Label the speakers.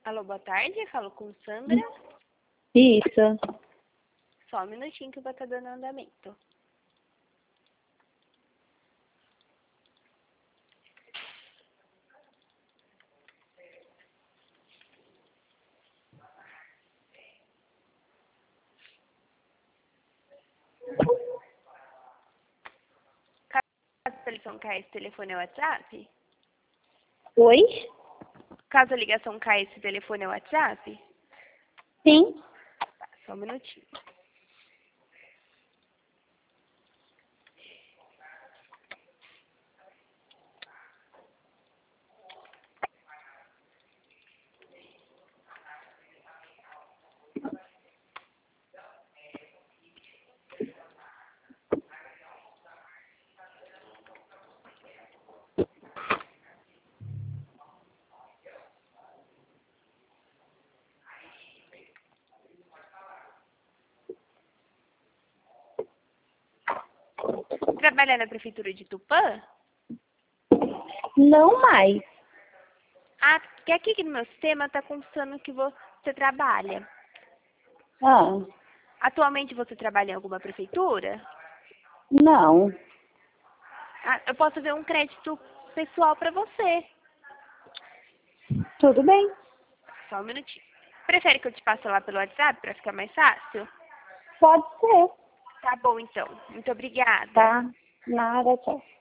Speaker 1: Alô, boa tarde. Falo com Sandra.
Speaker 2: Isso.
Speaker 1: Só um minutinho que eu vou estar dando andamento. Caso a ligação caia, esse telefone é o WhatsApp?
Speaker 2: Oi?
Speaker 1: Caso a ligação caia, esse telefone é o WhatsApp?
Speaker 2: Sim.
Speaker 1: Tá, só um minutinho. Trabalha na prefeitura de Tupã?
Speaker 2: Não mais.
Speaker 1: Ah, porque aqui no meu sistema está constando que você trabalha.
Speaker 2: Ah,
Speaker 1: Atualmente você trabalha em alguma prefeitura?
Speaker 2: não.
Speaker 1: Ah, eu posso ver um crédito pessoal para você.
Speaker 2: Tudo bem.
Speaker 1: Só um minutinho. Prefere que eu te passe lá pelo WhatsApp para ficar mais fácil?
Speaker 2: Pode ser.
Speaker 1: Tá bom, então. Muito obrigada.
Speaker 2: Tá? Nada, tchau.